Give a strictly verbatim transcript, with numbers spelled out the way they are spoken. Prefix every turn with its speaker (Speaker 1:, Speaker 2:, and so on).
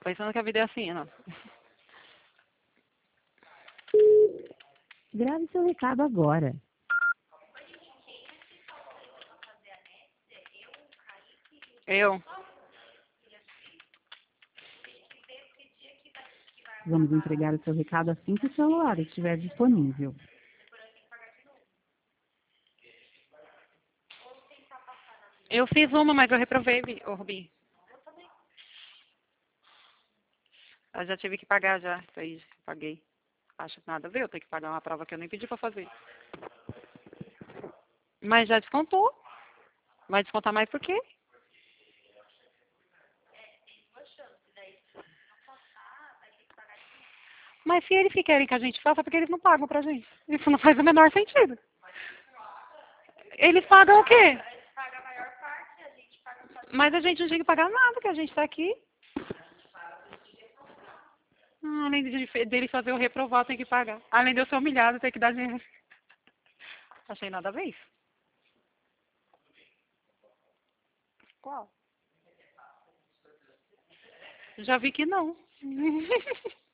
Speaker 1: pensando que a vida é assim, não.
Speaker 2: Grave seu recado agora.
Speaker 1: Eu?
Speaker 2: Vamos entregar o seu recado assim que o celular estiver disponível.
Speaker 1: Eu fiz uma, mas eu reprovei, Bi- ô, Rubi. Eu já tive que pagar já, isso aí, paguei. Acho que nada a ver, eu tenho que pagar uma prova que eu nem pedi pra fazer. Mas já descontou. Vai descontar mais por quê? Mas se eles que querem que a gente faça, é porque eles não pagam pra gente. Isso não faz o menor sentido. Eles pagam o quê? Mas a gente não tem que pagar nada, que a gente tá aqui. Ah, além de, dele fazer o reprovar, tem que pagar. Além de eu ser humilhado, tem que dar dinheiro. Achei nada a ver isso. Qual? Já vi que não.